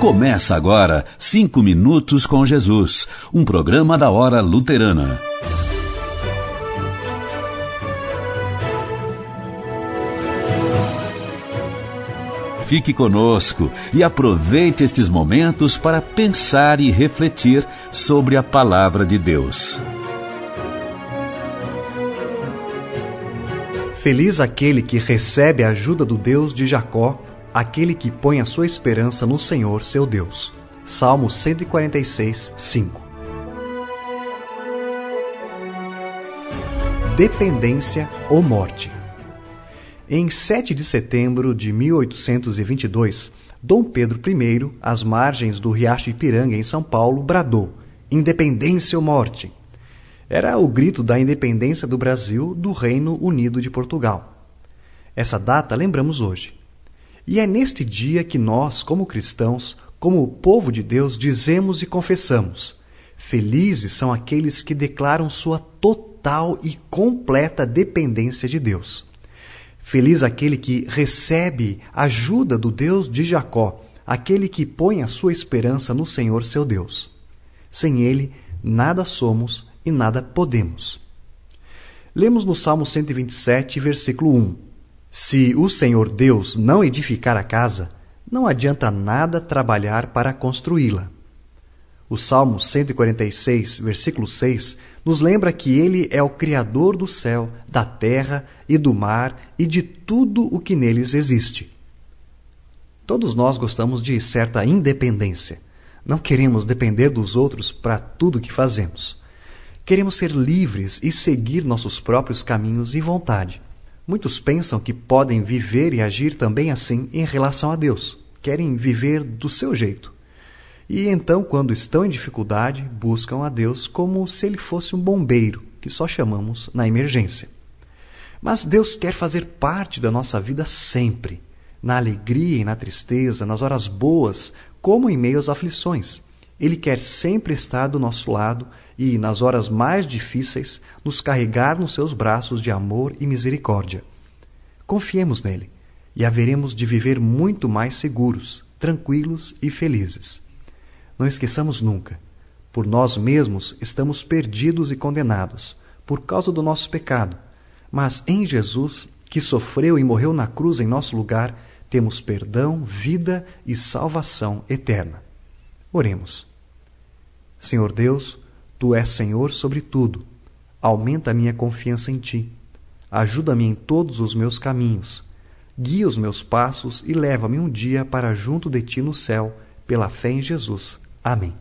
Começa agora 5 Minutos com Jesus, um programa da Hora Luterana. Fique conosco e aproveite estes momentos para pensar e refletir sobre a Palavra de Deus. Feliz aquele que recebe a ajuda do Deus de Jacó, aquele que põe a sua esperança no Senhor, seu Deus. Salmo 146, 5. Dependência ou morte. Em 7 de setembro de 1822, Dom Pedro I, às margens do Riacho Ipiranga, em São Paulo, bradou: Independência ou morte! Era o grito da independência do Brasil do Reino Unido de Portugal. Essa data lembramos hoje. E é neste dia que nós, como cristãos, como povo de Deus, dizemos e confessamos: felizes são aqueles que declaram sua total e completa dependência de Deus. Feliz aquele que recebe ajuda do Deus de Jacó, aquele que põe a sua esperança no Senhor seu Deus. Sem Ele, nada somos e nada podemos. Lemos no Salmo 127, versículo 1. Se o Senhor Deus não edificar a casa, não adianta nada trabalhar para construí-la. O Salmo 146, versículo 6, nos lembra que Ele é o Criador do céu, da terra e do mar e de tudo o que neles existe. Todos nós gostamos de certa independência. Não queremos depender dos outros para tudo que fazemos. Queremos ser livres e seguir nossos próprios caminhos e vontade. Muitos pensam que podem viver e agir também assim em relação a Deus. Querem viver do seu jeito. E então, quando estão em dificuldade, buscam a Deus como se Ele fosse um bombeiro, que só chamamos na emergência. Mas Deus quer fazer parte da nossa vida sempre, na alegria e na tristeza, nas horas boas, como em meio às aflições. Ele quer sempre estar do nosso lado e, nas horas mais difíceis, nos carregar nos seus braços de amor e misericórdia. Confiemos nele e haveremos de viver muito mais seguros, tranquilos e felizes. Não esqueçamos nunca, por nós mesmos estamos perdidos e condenados, por causa do nosso pecado. Mas em Jesus, que sofreu e morreu na cruz em nosso lugar, temos perdão, vida e salvação eterna. Oremos. Senhor Deus, Tu és Senhor sobre tudo. Aumenta a minha confiança em Ti. Ajuda-me em todos os meus caminhos. Guia os meus passos e leva-me um dia para junto de Ti no céu, pela fé em Jesus. Amém.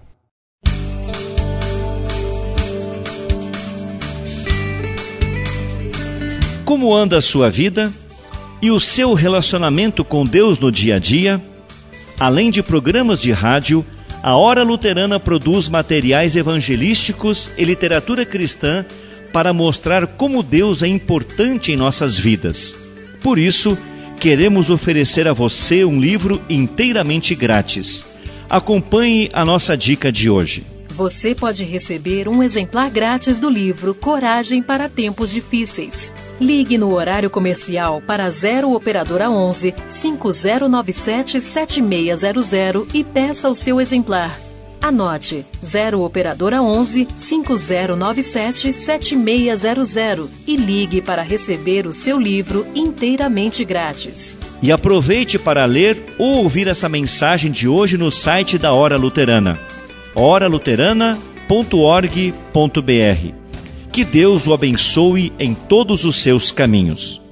Como anda a sua vida e o seu relacionamento com Deus no dia a dia? Além de programas de rádio, a Hora Luterana produz materiais evangelísticos e literatura cristã para mostrar como Deus é importante em nossas vidas. Por isso, queremos oferecer a você um livro inteiramente grátis. Acompanhe a nossa dica de hoje. Você pode receber um exemplar grátis do livro Coragem para Tempos Difíceis. Ligue no horário comercial para 0 Operadora 11 5097 7600 e peça o seu exemplar. Anote 0 Operadora 11 5097 7600 e ligue para receber o seu livro inteiramente grátis. E aproveite para ler ou ouvir essa mensagem de hoje no site da Hora Luterana, horaluterana.org.br. Que Deus o abençoe em todos os seus caminhos.